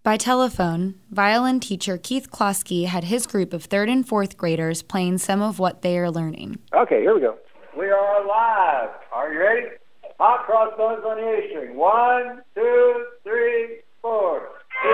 By telephone, violin teacher Keith Klosky had his group of 3rd and 4th graders playing some of what they are learning. Okay, here we go. We are live. Are you ready? Hot crossbones on the A string. 1, 2, 3, 4.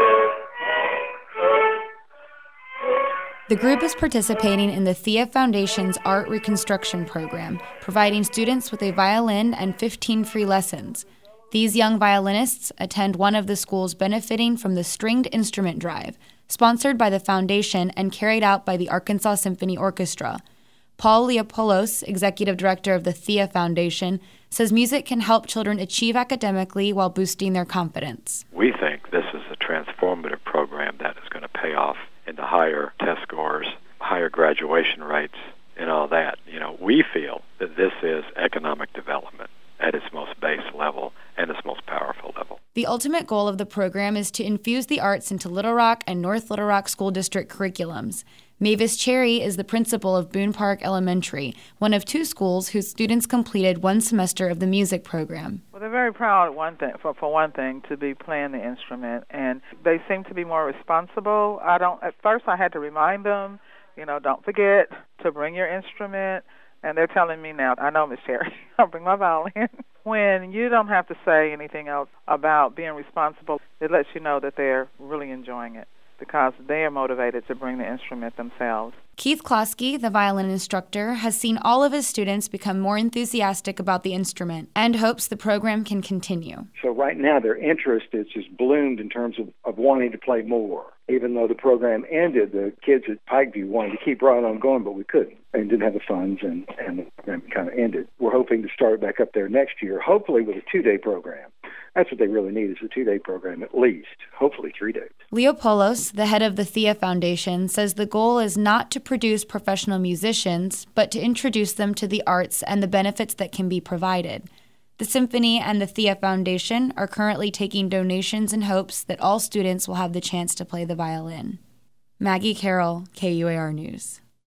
The group is participating in the Thea Foundation's Art Reconstruction program, providing students with a violin and 15 free lessons. These young violinists attend one of the schools benefiting from the Stringed Instrument Drive, sponsored by the foundation and carried out by the Arkansas Symphony Orchestra. Paul Leopoulos, executive director of the Thea Foundation, says music can help children achieve academically while boosting their confidence. We think this is a transformative program that is going to pay off into higher test scores, higher graduation rates, and all that. We feel that this is economic development at its most base level and its most powerful level. The ultimate goal of the program is to infuse the arts into Little Rock and North Little Rock School District curriculums. Mavis Cherry is the principal of Boone Park Elementary, one of 2 schools whose students completed 1 semester of the music program. Well, they're very proud, for one thing, to be playing the instrument, and they seem to be more responsible. At first I had to remind them, don't forget to bring your instrument, and they're telling me now, I know, Miss Cherry, I'll bring my violin. When you don't have to say anything else about being responsible, it lets you know that they're really enjoying it, because they are motivated to bring the instrument themselves. Keith Klosky, the violin instructor, has seen all of his students become more enthusiastic about the instrument and hopes the program can continue. So right now their interest is just bloomed in terms of wanting to play more. Even though the program ended, the kids at Pikeview wanted to keep right on going, but we couldn't and didn't have the funds, and the program kind of ended. We're hoping to start back up there next year, hopefully with a 2-day program. That's what they really need, is a 2-day program at least, hopefully 3 days. Leopoulos, the head of the Thea Foundation, says the goal is not to produce professional musicians, but to introduce them to the arts and the benefits that can be provided. The Symphony and the Thea Foundation are currently taking donations in hopes that all students will have the chance to play the violin. Maggie Carroll, KUAR News.